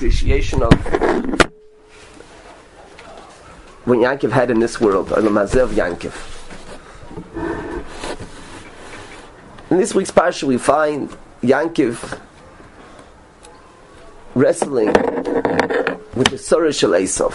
appreciation of what Yankov had in this world, or the Mazeh of Yankov. In this week's parsha we find Yankov wrestling with the Sorah Shel Esav.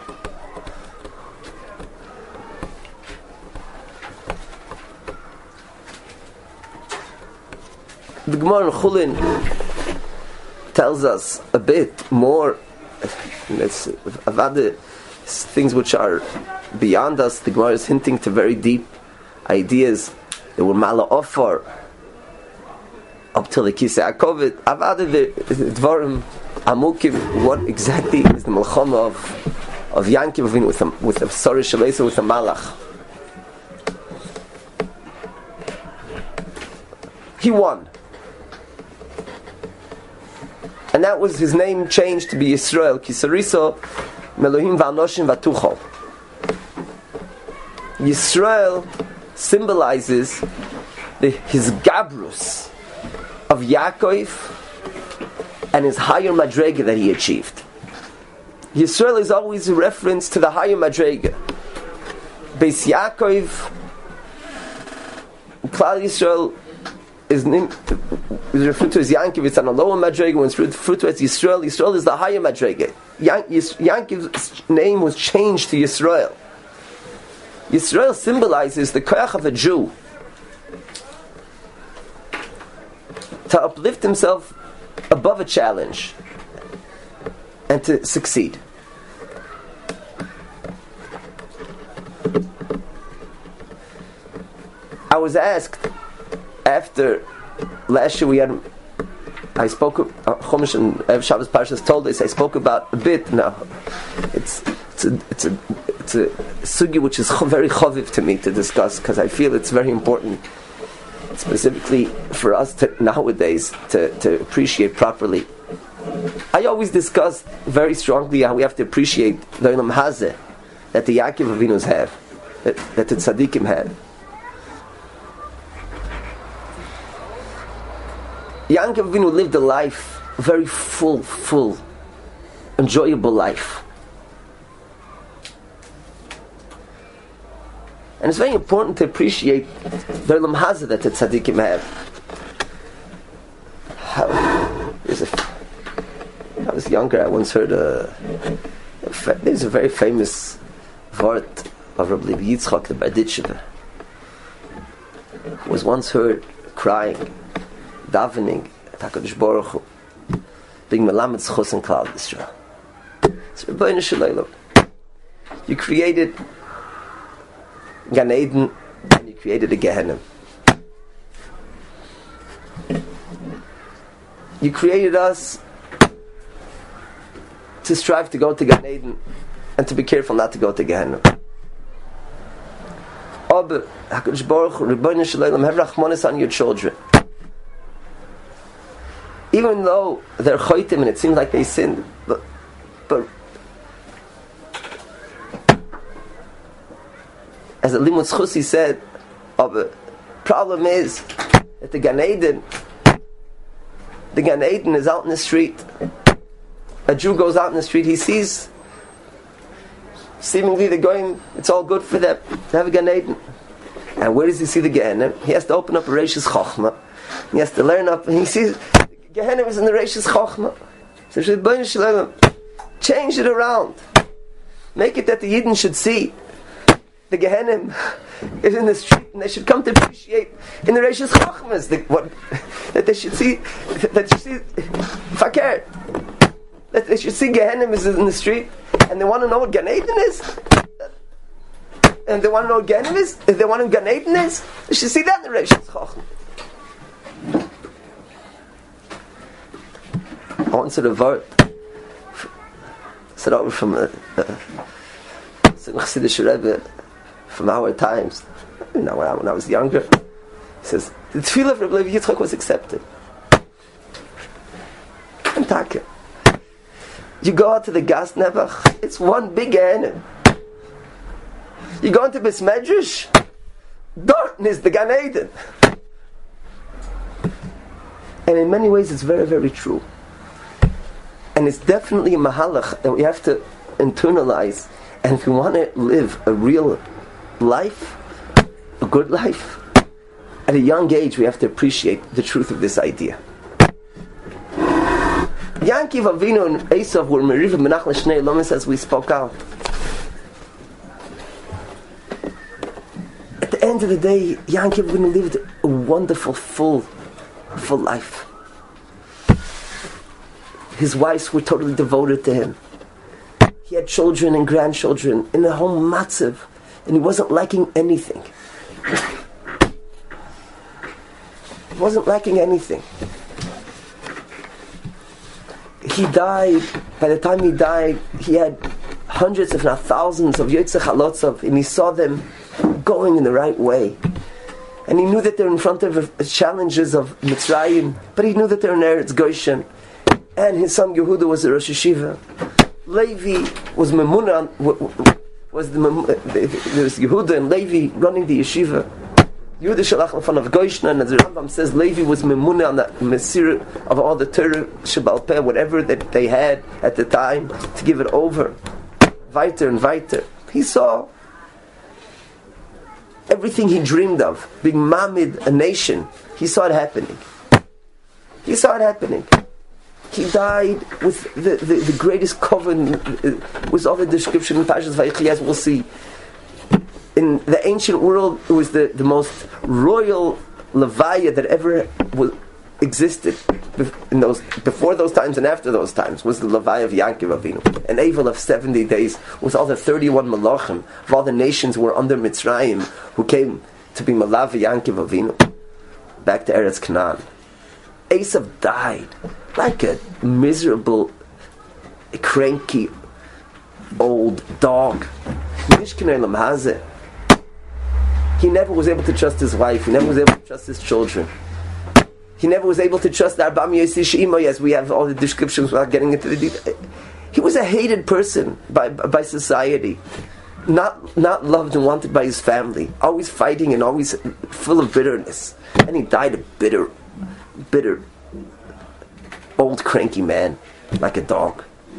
The Gemara in Chulin tells us a bit more. It's other things which are beyond us. The Gemara is hinting to very deep ideas. There were Mala Ofar up till the Kisei HaKoved. Avada the Dvarim Amukim. What exactly is the Melchama of Yankov with the Sorah Shel Esav, with the Malach? He won. And that was his name changed to be Yisrael. Kisariso Melohim Va'anoshim V'tuchol. Yisrael symbolizes his Gabrus of Yaakov and his higher Madrega that he achieved. Yisrael is always a reference to the higher Madrega. Beis Yaakov, Klal Yisrael is referred to as Yankov. It's on a lower Madrega. When it's referred to as Yisrael, Yisrael is the higher Madrega. Yankov's name was changed to Yisrael. Yisrael symbolizes the koyach of a Jew to uplift himself above a challenge and to succeed. I was asked after last year I spoke Chumash and Ev Shabbos Parshas told us I spoke about a bit now. It's a sugi which is very chaviv to me to discuss, because I feel it's very important, specifically for us nowadays to appreciate properly. I always discuss very strongly how we have to appreciate the Olam Hazeh that the Yaakov Avinu's have, that the Tzaddikim have. Yaakov Avinu lived a life, a very full, enjoyable life. And it's very important to appreciate the Olam Hazeh that the Tzaddikim have. When I was younger, I once heard there's a very famous word of Rabbi Levi Yitzchak, the Berditchever, who was once heard crying, davening at HaKadosh Baruch Hu, being melamed zchus and Klal Yisrael. It's Rebbeinu Shalom. You created Gan Eden and you created a Gehenna. You created us to strive to go to Gan Eden and to be careful not to go to Gehenna. Aber HaKadosh Baruch Hu, Rebbeinu Shalom, have rachmanis on your children. Even though they're choitim and it seems like they sinned, but as the Limud Schusi said, the problem is that the Gan Eden is out in the street. A Jew goes out in the street, he sees seemingly the goyim, it's all good for them to have a Gan Eden. And where does he see the Gehenna? He has to open up a Reishis Chochmah. He has to learn up, and he sees Gehenna is in the Reishis Chochmah. So Rebbeinu Shalom, change it around. Make it that the Yidden should see the Gehenna is in the street, and they should come to appreciate in the Reishis Chochmahs that they should see Fakir, that they should see Gehenna is in the street, and they want to know what Gan Eden is, and they want to know what Gehenna is. If they want to know what Gan Eden is, they should see that in the Reishis Chochmah. I once heard a word said over from a Chassidish Rebbe from our times. When I was younger, he says the tefillah of Rabbi Levi Yitzchak was accepted. And Taka, you go out to the Gas Nevach, it's one big Gehenna. You go into Beis Medrash, Dorten is the Gan Eden. And in many ways it's very, very true. And And it's definitely a mahalach that we have to internalize. And if we want to live a real life, a good life, at a young age we have to appreciate the truth of this idea. Yankiv Avinu and Esav were Meriva Menach L'Shnei Lomis, as we spoke out. At the end of the day, Yankiv Avinu lived a wonderful, full life. His wives were totally devoted to him. He had children and grandchildren in a whole matzav, and he wasn't lacking anything. He wasn't lacking anything. He died, by the time he died, he had hundreds, if not thousands, of Yotzei Chalotzav, and he saw them going in the right way. And he knew that they're in front of challenges of Mitzrayim, but he knew that they're in Eretz Goshen. And his son Yehuda was a Rosh Yeshiva. Levi was Memuna, there was Yehuda and Levi running the yeshiva. Yehuda Shalach in front of Goshen, and as the Rambam says, Levi was Memuna on the Mesir of all the Torah, Shebal Peh, whatever that they had at the time, to give it over. Weiter and weiter. He saw everything he dreamed of, being Mamid, a nation. He saw it happening. He saw it happening. He died with the greatest covenant, with all the description in Parshas Vayechi, as we'll see. In the ancient world, it was the most royal levaya that ever existed in those, before those times and after those times, was the levaya of Yankiv Avinu. An Eivel of 70 days with all the 31 malachim of all the nations who were under Mitzrayim, who came to be Malav Yankiv Avinu back to Eretz Canaan. Esav died like a miserable, cranky, old dog. He never was able to trust his wife. He never was able to trust his children. He never was able to trust Arbam Yosish Imo, as we have all the descriptions without getting into the details. He was a hated person by society. Not loved and wanted by his family. Always fighting and always full of bitterness. And he died a bitter, old cranky man, like a dog,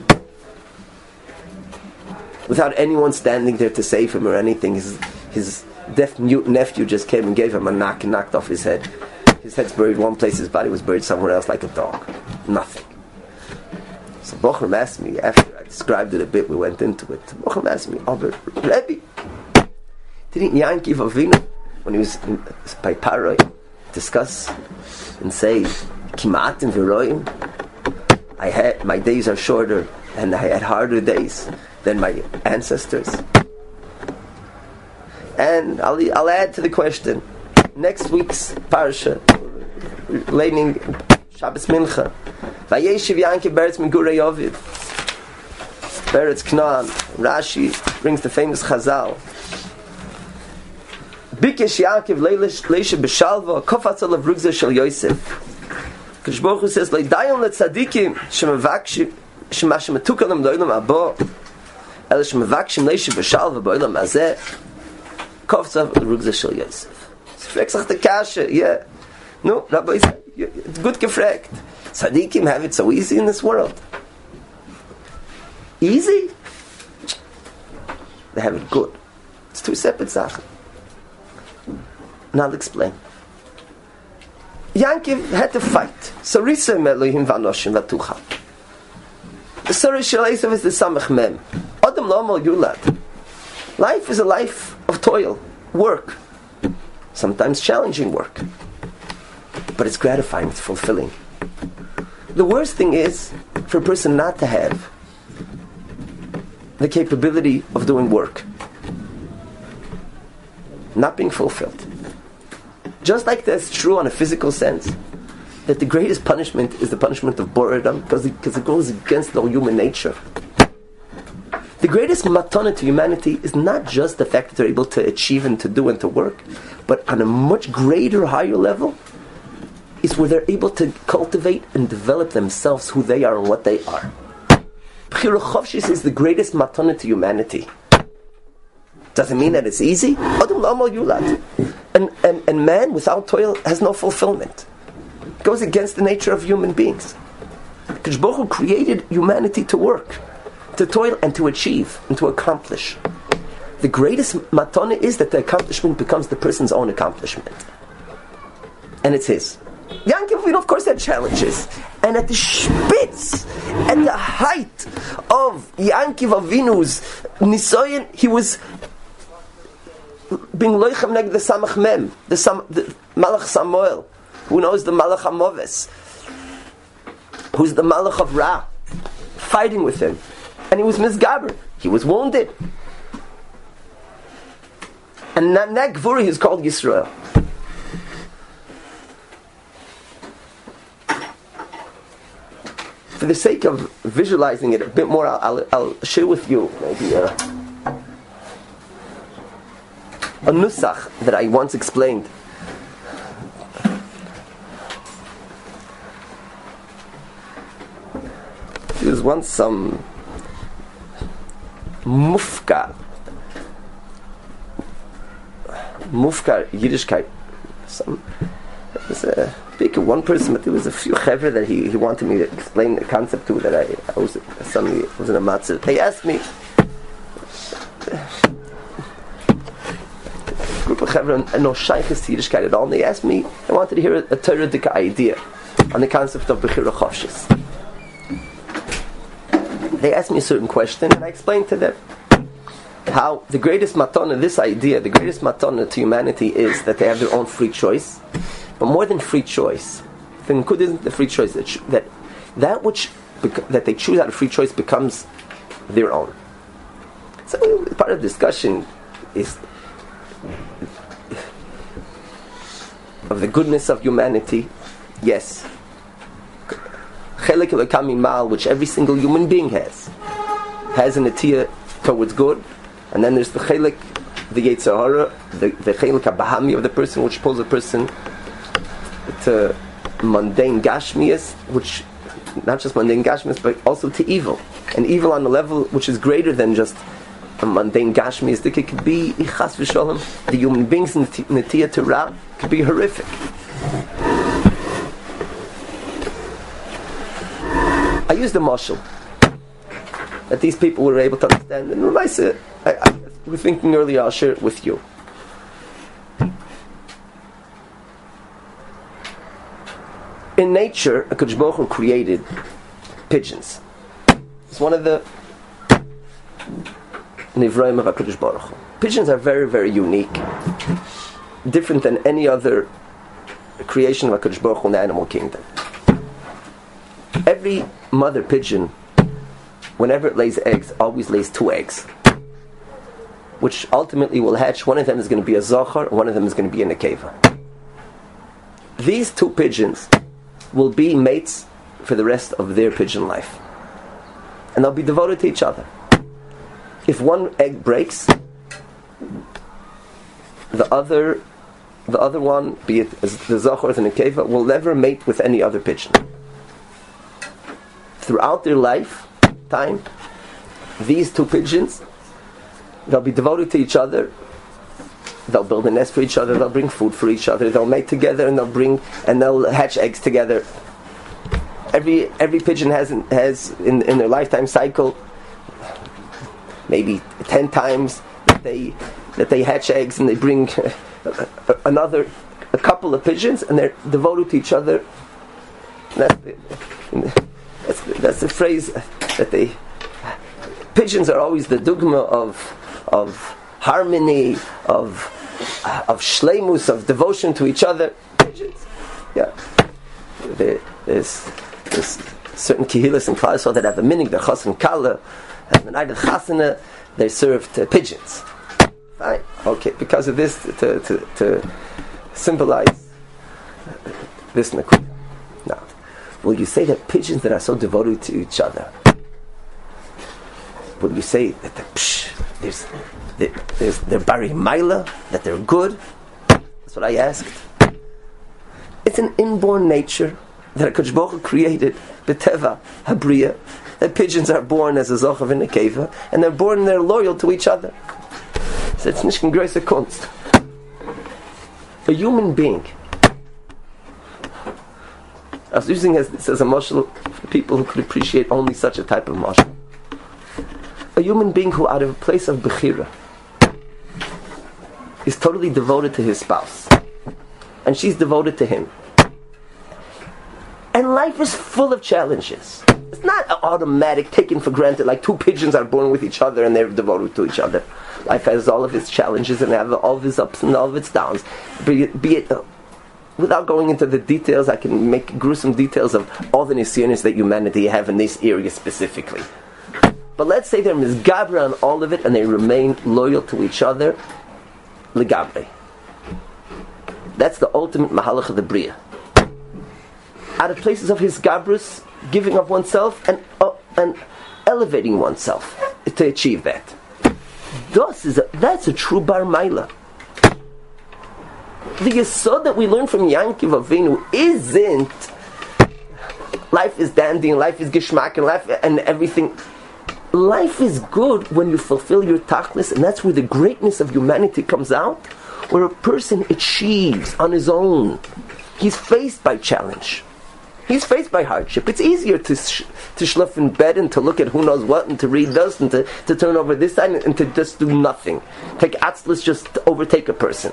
without anyone standing there to save him or anything. His deaf mute nephew just came and gave him a knock and knocked off his head. His head's buried one place, his body was buried somewhere else, like a dog. Nothing. So Bochum asked me, after I described it a bit, we went into it. Bochum asked me, Rebbe, didn't Yankiv Avinu, when he was by Paroi, discuss and say, Kimat and Viroim, my days are shorter and I had harder days than my ancestors? And I'll add to the question, next week's parsha, learning Shabbos Mincha, Vayeshiv Yankiv Beretz Megurei Ovid, Beretz Canaan. Rashi brings the famous Chazal, Bikesh Yankiv Leisha B'Shalva Kofatz Alav Rugzeh Shel Yosef. Kadosh Baruch Hu says, Leidayon letzadikim shemavakshim shema shemetukalim lo'olam haba ela shemavakshim leisha b'shalva b'olam hazeh kofzav l'rugzeh shel Yosef. It's fragt the kasha, yeah. No, Rabbi said, it's good gefragt. Tzadikim have it so easy in this world. Easy? They have it good. It's two separate sachen. And I'll explain. Yankiv had to fight. Sarisa Elohim v'anoshim v'tucha. The Sarah Shel Esav is the Samach Mem. Adam Lo'amal Yulad. Life is a life of toil, work. Sometimes challenging work. But it's gratifying, it's fulfilling. The worst thing is for a person not to have the capability of doing work. Not being fulfilled. Just like that's true on a physical sense, that the greatest punishment is the punishment of boredom, because it goes against the human nature. The greatest matana to humanity is not just the fact that they're able to achieve and to do and to work, but on a much greater, higher level, is where they're able to cultivate and develop themselves, who they are and what they are. Bechira Chavshis is the greatest matana to humanity. Doesn't mean that it's easy. Adam L'Amal Yulad. And man without toil has no fulfillment. It goes against the nature of human beings. Kadosh Baruch Hu created humanity to work, to toil, and to achieve, and to accomplish. The greatest matana is that the accomplishment becomes the person's own accomplishment. And it's his. Yankov Avinu, of course, had challenges. And at the spitz, at the height of Yankov Avinu's nisoyin, he was being loichem neg the Samach Mem, the Malach Samuel, who knows the Malach Amoves, who's the Malach of Ra, fighting with him. And he was misgaber. He was wounded. And that Gvuri is called Yisrael. For the sake of visualizing it a bit more, I'll share with you maybe a nusach that I once explained. There was once some mufka Yiddishkeit. It was a big one person, but there was a few chevra that he wanted me to explain the concept to. That I was suddenly was in a matzah. They asked me, a group of chevra, no shaykhs to Yiddishkeit at all. And they asked me, I wanted to hear a Torah idea on the concept of bechira chavshis. They asked me a certain question, and I explained to them how the greatest matana, this idea, the greatest matana to humanity is that they have their own free choice. But more than free choice, the Nikud isn't the free choice, that which that they choose out of free choice becomes their own. So part of the discussion is of the goodness of humanity. Yes, chelik elokami mal, which every single human being has an atiyah towards good, and then there's the chelik, the Yetzer Hara, the chelik habahami of the person, which pulls a person to mundane gashmias, which not just mundane gashmias, but also to evil, and evil on the level which is greater than just a mundane gashmias. It could be ichas v'sholem. The human beings in Netiyah to Ra could be horrific. I used the mashal that these people were able to understand, and Ramaisa, I was thinking earlier, I'll share it with you. In nature, HaKadosh Baruch Hu created pigeons. It's one of the nivraim of HaKadosh Baruch Hu. Pigeons are very, very unique, different than any other creation of HaKadosh Baruch Hu in the animal kingdom. Every mother pigeon, whenever it lays eggs, always lays 2 eggs, which ultimately will hatch. One of them is going to be a zachar, one of them is going to be a nekeva. These 2 pigeons will be mates for the rest of their pigeon life, and they'll be devoted to each other. If one egg breaks, the other one, be it the zachar or the nekeva, will never mate with any other pigeon. Throughout their lifetime, these 2 pigeons, they'll be devoted to each other. They'll build a nest for each other. They'll bring food for each other. They'll mate together, and they'll hatch eggs together. Every pigeon has in their lifetime cycle maybe 10 times that they hatch eggs, and they bring a couple of pigeons, and they're devoted to each other. That's the phrase that pigeons are always the dogma of harmony, of shleimus, of devotion to each other. Pigeons, yeah. There's certain kihillas and Klal Yisrael that have a minig, the chas and kala, and the night of chasana, they served pigeons. Fine, okay. Because of this, to symbolize this nakuda. Now, will you say that pigeons that are so devoted to each other, will you say that they're bari maila, that they're good? That's what I asked. It's an inborn nature that HaKadosh Baruch Hu created, b'teva habriya, that pigeons are born as a zochav and a keva, and they're born and they're loyal to each other. So it's nicht größe Kunst. A human being, I was using this as a mashal for people who could appreciate only such a type of mashal. A human being who, out of a place of bechira, is totally devoted to his spouse, and she's devoted to him. And life is full of challenges. It's not automatic, taken for granted, like two pigeons are born with each other and they're devoted to each other. Life has all of its challenges and have all of its ups and all of its downs. Be it without going into the details, I can make gruesome details of all the nisyonos that humanity have in this area specifically. But let's say they're misgabra on all of it and they remain loyal to each other. Legabre. That's the ultimate mahalach of the Bria. Out of places of his gabrus, giving of oneself and elevating oneself to achieve that. That's a true bar maila. The yesod that we learn from Yankiv Avinu isn't life is dandy and life is gishmak and life and everything. Life is good when you fulfill your tachlis, and that's where the greatness of humanity comes out, where a person achieves on his own. He's faced by challenge. He's faced by hardship. It's easier to schlaf in bed and to look at who knows what and to read this and to turn over this side and to just do nothing. Take atzlus just to overtake a person.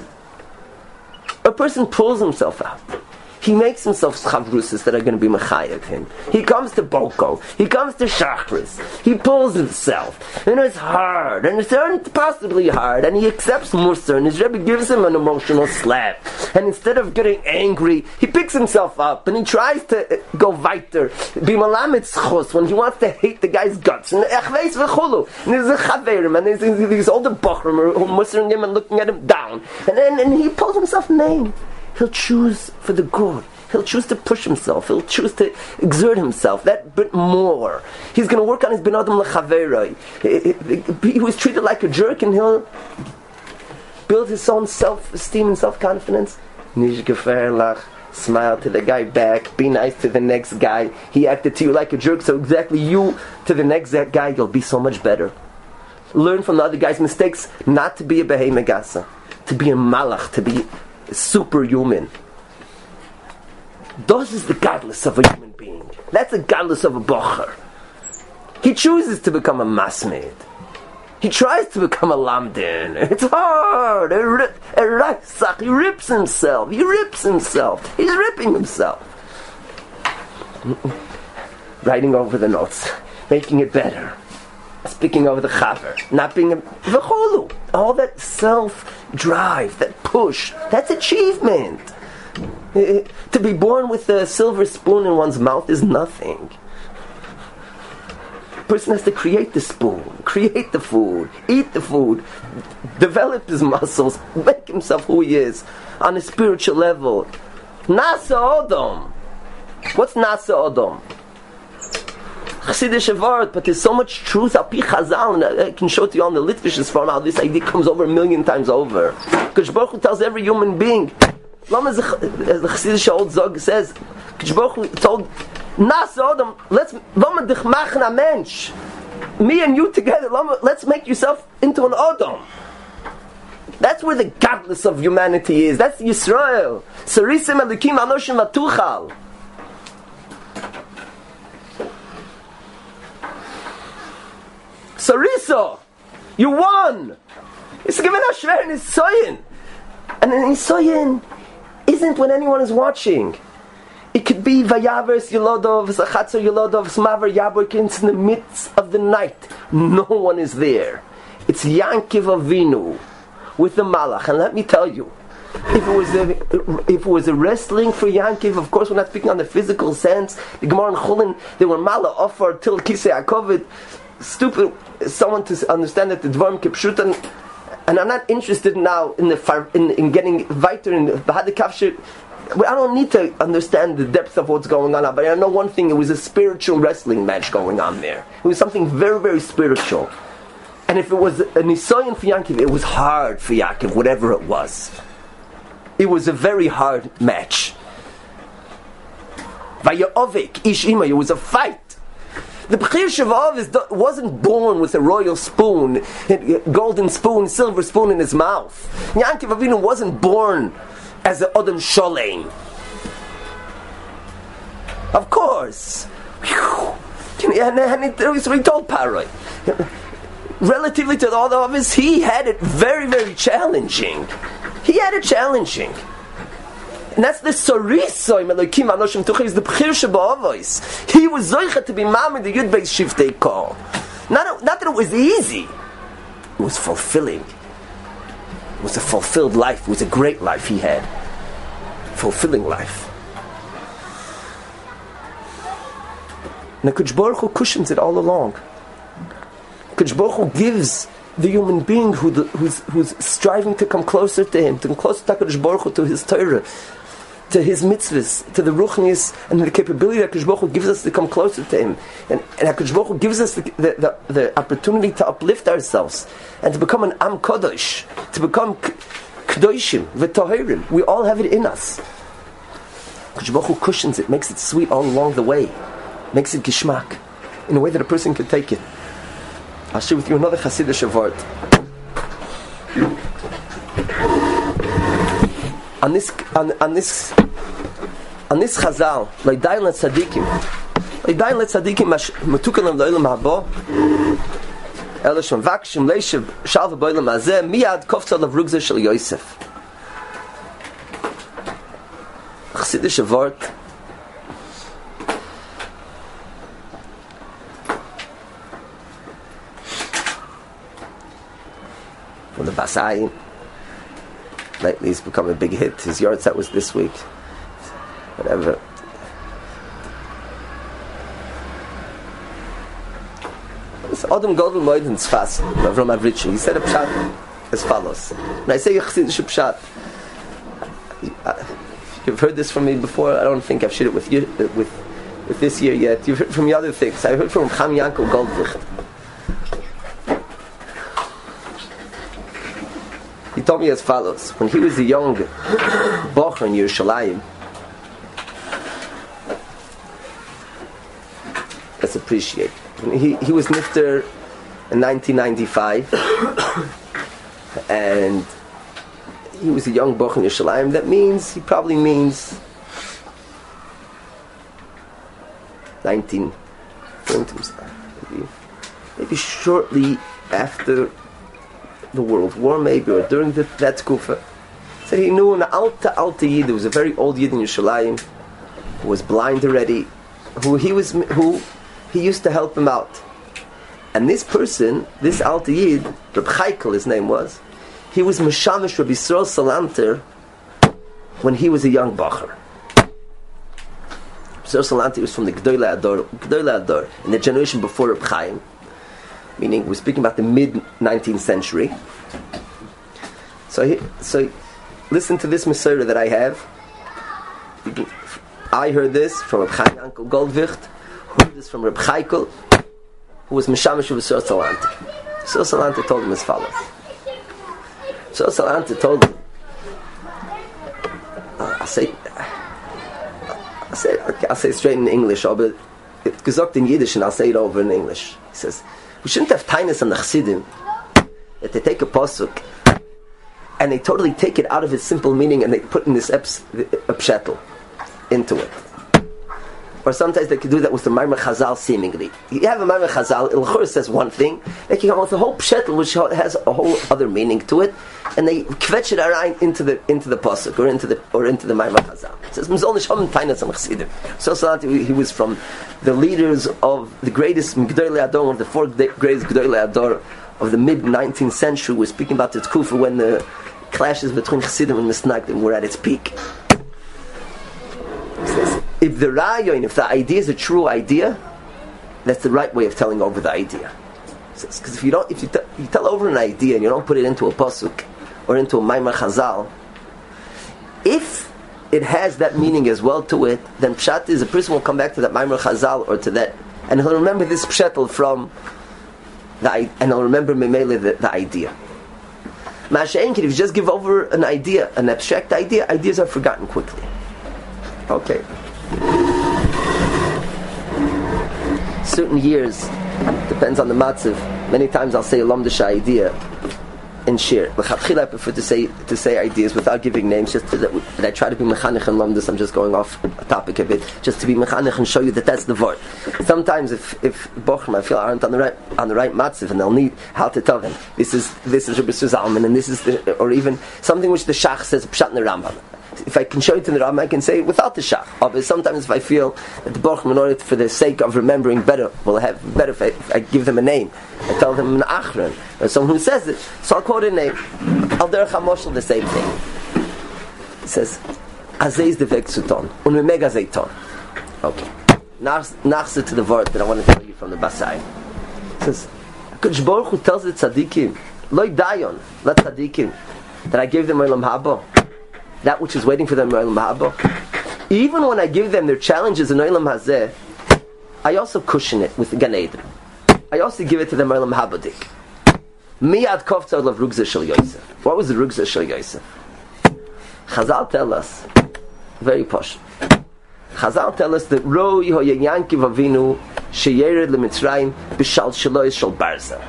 A person pulls himself out. He makes himself chavrusis that are going to be mechayev him. He comes to Boko. He comes to Shachris. He pulls himself. And it's hard. And it's impossibly hard. And he accepts Musar. And his Rebbe gives him an emotional slap. And instead of getting angry, he picks himself up. And he tries to go weiter. Be malamet schos. When he wants to hate the guy's guts. And echveis v'chulu. And there's a chaverim. And there's these older bochrim who are musering him and looking at him down. And he pulls himself name. He'll choose for the good. He'll choose to push himself. He'll choose to exert himself that bit more. He's going to work on his ben adam l'chaveroi. He was treated like a jerk, and he'll build his own self-esteem and self-confidence. Nish gefährlich. Smile to the guy back. Be nice to the next guy. He acted to you like a jerk, so exactly you to the next guy, you'll be so much better. Learn from the other guy's mistakes, not to be a behei megasa, to be a malach, to be superhuman. This is the godless of a human being. That's the godless of a bocher. He chooses to become a masmid. He tries to become a lamdin. It's hard. He rips himself. He's ripping himself. Writing over the notes, making it better, speaking over the chaver, not being a v'cholu. All that self-drive, that push, that's achievement. To be born with a silver spoon in one's mouth is nothing. A person has to create the spoon, create the food, eat the food, develop his muscles, make himself who he is on a spiritual level. Nasa Odom. What's Nasa Odom? Chassidish word, but there's so much truth. Al pi Chazal, and I can show to you on the Litvish form how this idea comes over 1,000,000 times over. Because Baruch Hu tells every human being, as the Chassidish old Zog says, Baruch Hu told Nas Odom, mensch. Me and you together, let's make yourself into an Odom. That's where the godless of humanity is. That's Yisrael. Sarisim Elikim Anoshim Vatuchal. Sariso, you won. It's given a shver in Nisoyin, and in Nisoyin isn't when anyone is watching. It could be Vayavers Yolodov, Zachatzer Yolodov, Smaver Yaboikins in the midst of the night. No one is there. It's Yankiv Avinu with the Malach, and let me tell you, if it was a wrestling for Yankiv, of course we're not speaking on the physical sense. The Gemara and Chulin, they were Mala offer till Kisei HaKovid. Stupid someone to understand that the Dvarim Kipshutan, and I'm not interested now in in getting weiter in the Bahadikavshir. I don't need to understand the depth of what's going on, but I know one thing: it was a spiritual wrestling match going on there. It was something very, very spiritual. And if it was a Nisoyan for Yankiv, it was hard for Yaakov, whatever it was. It was a very hard match. Vayovik Ishima, it was a fight. The Bechir Shavov wasn't born with a royal spoon, golden spoon, silver spoon in his mouth. Yankiv Avinu wasn't born as an Odom Sholem. Of course. And he told Paroi. Relatively to all the others, he had it very, very challenging. He had it challenging. And that's the Sorisoim Elokim Anoshim Tuchim, is the B'chir Sheba'avois. He was Zoichet to be Ma'amid the Yud Beis Shiftei Kol. Not that it was easy. It was fulfilling. It was a fulfilled life. It was a great life he had. Fulfilling life. And the Kodesh Baruch Hu cushions it all along. Kodesh Baruch Hu gives the human being who's striving to come closer to him, to come closer to Kodesh Baruch Hu, to his Torah, to his mitzvahs, to the ruchnis and the capability that Kodesh Baruch Hu gives us to come closer to him, and Kodesh Baruch Hu gives us the opportunity to uplift ourselves and to become an Am Kodesh, to become Kedoshim, V'Toherim. We all have it in us. Kodesh Baruch Hu cushions it, makes it sweet all along the way, makes it gishmak in a way that a person can take it. I'll share with you another Hasidic word. On this Chazal, Leidayin letzadikim metukelim lo'olam haba, ela shemvakshim leishav shalva b'olam hazeh miyad kofta lavrugzeh shel Yosef. Chasidic word. From the Basayim. Lately he's become a big hit. His yard set was this week. Whatever. It's Adam Goldel Moed in Tzfas, Avram Avritchi. He said a pshat as follows. And I say a Chassidish pshat. You've heard this from me before. I don't think I've shared it with you with this year yet. You've heard from the other things. I heard from Chaim Yankel Goldvicht. He told me as follows: when he was a young bocher in Yerushalayim, let's appreciate. He was nifter in 1995, and he was a young bocher in Yerushalayim. That means he probably means 1920, maybe shortly after the World War, maybe, or during that kufa. So he knew an alta yid, who was a very old yid in Yerushalayim, who was blind already, who he used to help him out. And this person, this alta yid, Reb Chaikel, his name was, he was Meshamish Rabbi Yisrael Salanter when he was a young bacher. Yisrael Salanter was from the G'dolei Ador, in the generation before Reb Chaim. Meaning, we're speaking about the mid-19th century. So listen to this Mesorah that I have. I heard this from Reb Chaim Yankel Goldvicht, who heard this from Reb Chaikel, who was Meshamish of Yisrael Salanter. Yisrael Salanter told him as follows. Yisrael Salanter told him, I'll say it straight in English, but it's gesagt in Yiddish, and I'll say it over in English. He says, we shouldn't have tainus on the Chassidim that they take a pasuk and they totally take it out of its simple meaning and they put in this pshatel into it. Or sometimes they could do that with the Maimar Chazal seemingly. You have a Maimar Chazal, Il-Chur says one thing, they can come with a whole pshatel which has a whole other meaning to it, and they kvetch it around into the pasuk or into the Maimar Chazal. It says Mizol Nisham Tainus on Chassidim. So he was from the leaders of the greatest G'dolei Ador, one of the four greatest G'dolei Ador of the mid-19th century. We're speaking about the Tkufa when the clashes between Chassidim and Misnagdim were at its peak. If the idea is a true idea, that's the right way of telling over the idea. Because if you tell over an idea and you don't put it into a pasuk or into a Maimar Chazal, if it has that meaning as well to it, then pshat is a person will come back to that Maimar Chazal or to that, and he'll remember this pshatel from and he'll remember memele the idea. Masha'enkin, if you just give over an idea, an abstract idea, ideas are forgotten quickly. Okay. Certain years, depends on the matzav. Many times I'll say a lamdasha idea in shir. L'chatchila I prefer to say ideas without giving names, just that I try to be mechanech and this. I'm just going off a topic a bit, just to be mechanech and show you that that's the word. Sometimes if bochum I feel aren't on the right matziv, and they'll need how to tell them this is Rabbi Zalman, and this is or even something which the Shach says pshat in the Rambam. If I can show it in the Rambam, I can say it without the Shach. But sometimes if I feel that the bochum, in order for the sake of remembering better, will have better if I give them a name. I tell them an achron, or someone who says it, so I'll quote a name. Al derech hamoshel, the same thing. It says, Azei is the vegzuton, un memeg azeiton. Okay. Nachse to the word that I want to tell you from the Basai. It says, HaKadosh Baruch Hu tells the tzaddikim, loy dayon, let tzaddikim, that I gave them olam haba, that which is waiting for them in olam haba. Even when I give them their challenges in olam hazeh, I also cushion it with Gan Eden. I also give it to them olam habadik. Miyad kofta of rugzeh shel Yosef. What was the rugzeh shel Yosef? Chazal tell us, very posh. Chazal tell us that Ro Yehoya Yankiv Avinu sheyered leMitzrayim b'shal shalois shel barza.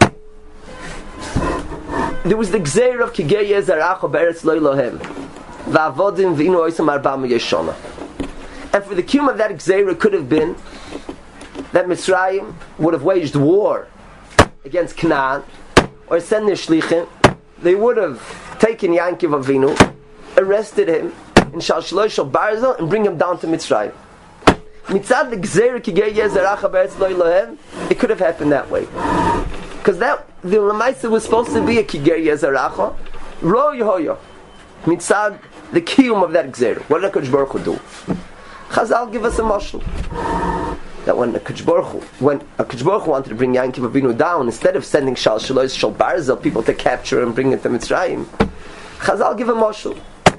There was the gzeir of Kigei Yezaracho be'eretz lo Elohem va'avodim v'inu oisam arba'am yeshona. And for the kiyum of that gzeir could have been that Mitzrayim would have waged war against Canaan, or sent their shlichim. They would have taken Yankiv Avinu, arrested him in Shal Shalosh Shal Barza, and bring him down to Mitzrayim. Mitzad the Gzeir Kigei Yezaracha Be'eretz Lo Elohem, it could have happened that way. Because that, the Lamaisa was supposed to be a Kigei Yezaracha, Ro Yehoya. Mitzad, the kiyum of that Gzeir. What did HaKadosh Baruch Hu do? Chazal give us a mashal. That when HaKadosh Baruch Hu wanted to bring Yankiv Avinu down, instead of sending Shal Shalois Shal Barzel, people to capture and bring it to Mitzrayim, Chazal give a mashal.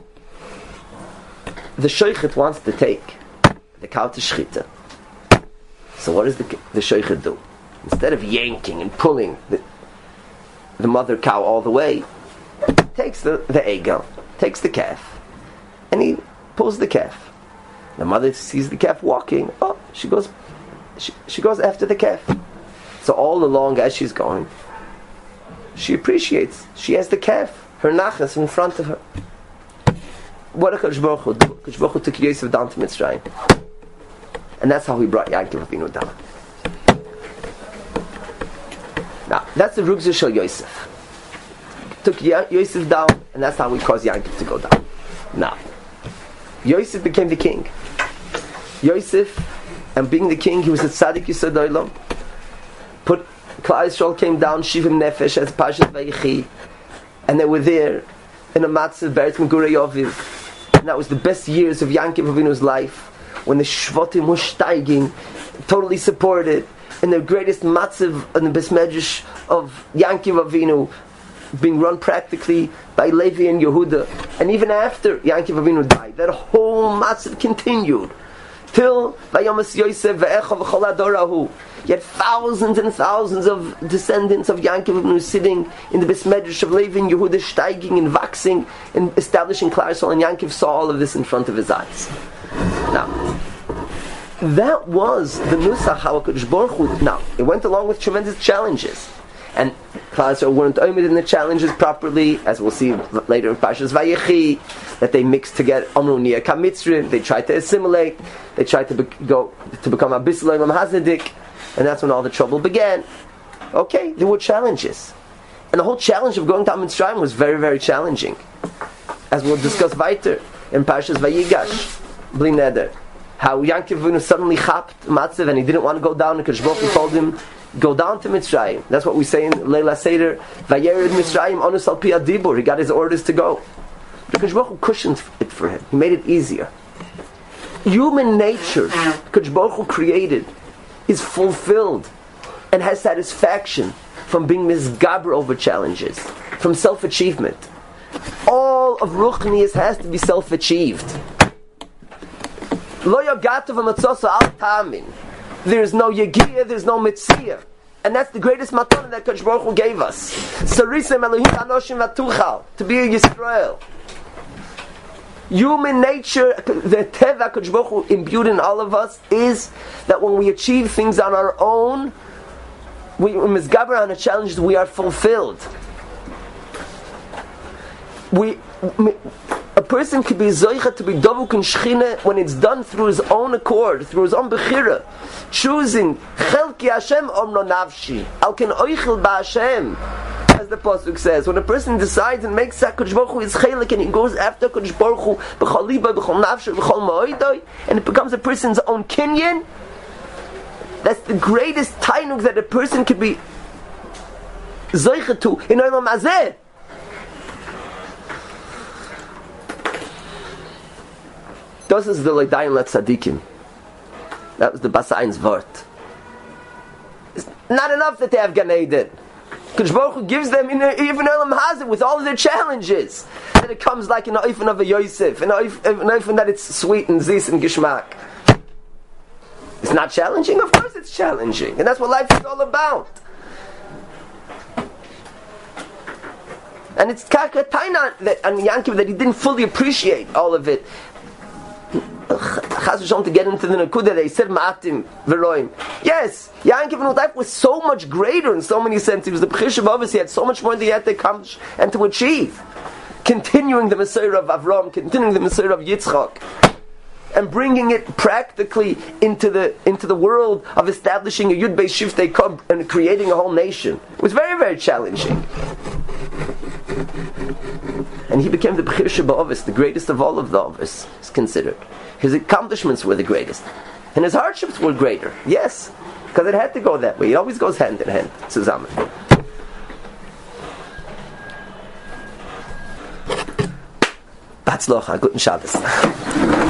The Shoichet wants to take the cow to Shchita. So what does the Shoichet do? Instead of yanking and pulling the mother cow all the way, takes the egel, takes the calf, and he pulls the calf. The mother sees the calf walking. Oh, she goes after the calf. So all along as she's going, she appreciates. She has the calf, her nachas, in front of her. What did HaKadosh Baruch Hu do? HaKadosh Baruch Hu took Yosef down to Mitzrayim, and that's how he brought Yankiv Avinu down. Now that's the rugzeh shel Yosef. Took Yosef down, and that's how we caused Yankiv to go down. Now Yosef became the king. Yosef, and being the king, he was a tzaddik yisod olam. Klal Yisrael came down, Shivim Nefesh, as Parashat Vayechi, and they were there in a matzav Beretz Megurei Yoviv. And that was the best years of Yankiv Avinu's life, when the Shvatim was steiging, totally supported, in the greatest matzav in the Besmedrash of Yankiv Avinu, being run practically by Levi and Yehuda. And even after Yankiv Avinu died, that whole matzav continued till Vayomas Yosef ve'echa v'chol adorahu. You had thousands and thousands of descendants of Yankiv Avinu sitting in the Besmedrash of Levi and Yehuda, steiging and waxing and establishing Klal Yisrael, and Yankiv saw all of this in front of his eyes. Now, that was the nusach how HaKadosh Baruch Hu. Now, it went along with tremendous challenges, and Klal Yisrael weren't oimid in the challenges properly, as we'll see later in Parshas Vayechi, that they mixed together Amru Niyeh Kamitzrim. They tried to assimilate. They tried to become Abis Olam Hazadik, and that's when all the trouble began. Okay, there were challenges, and the whole challenge of going down Mitzrayim was very, very challenging, as we'll discuss weiter in Parshas Vayigash, Bli Neder. How Yankiv Avinu suddenly chapped matzav, and he didn't want to go down, and HaKadosh Baruch Hu told him, go down to Mitzrayim. That's what we say in Leila Seder, Vayered Mitzrayim onus al pi adibur. He got his orders to go. But HaKadosh Baruch Hu cushioned it for him. He made it easier. Human nature, HaKadosh Baruch Hu created, is fulfilled and has satisfaction from being misgaber over challenges, from self-achievement. All of Ruchnius has to be self-achieved. Lo yagatu v'matzosa al ta'amin. There's no Yegiyah, there's no Mitziyah. And that's the greatest matana that HaKadosh Baruch Hu gave us. Sarisem Elohim anoshim v'tuchal, to be a Yisrael. Human nature, the Teva HaKadosh Baruch Hu imbued in all of us, is that when we achieve things on our own, we misgaber on the challenges, we are fulfilled. a person could be zoicha to be dovuk in shchina when it's done through his own accord, through his own bechira, choosing chelki Hashem omno nafshi al ken oichel ba Hashem, as the pasuk says. When a person decides and makes HaKadosh Baruch Hu his chelik and he goes after HaKadosh Baruch Hu b'chol liba, b'chol nafshi, b'chol ma'oidoi, and it becomes a person's own kinyan, that's the greatest tainuk that a person could be zoicha to in olam hazeh. Das is the Leidayin Letzadikim. That was the Basayin's Vort. It's not enough that they have Gan Eden. Kadosh Baruch Hu gives them even Olam Hazeh with all of their challenges. And it comes like an oifen of a Yosef, an oifen that it's sweet and zis and gishmak. It's not challenging? Of course it's challenging. And that's what life is all about. And it's Kaka Taina and Yankiv that he didn't fully appreciate all of it. To get into the Nakuda, they said Ma'atim Veroim. Yes, Yankiv life was so much greater in so many senses. He was the B'chir Shabbat, he had so much more that he had to accomplish and to achieve. Continuing the Messiah of Avram, continuing the Messiah of Yitzchak, and bringing it practically into the world of establishing a Yud Beis Shiftei Kov and creating a whole nation. It was very, very challenging. And he became the B'chir Shabbat, the greatest of all of the Avos is considered. His accomplishments were the greatest. And his hardships were greater. Yes. Because it had to go that way. It always goes hand in hand. Zusammen. Batzlocha, guten Shabbos.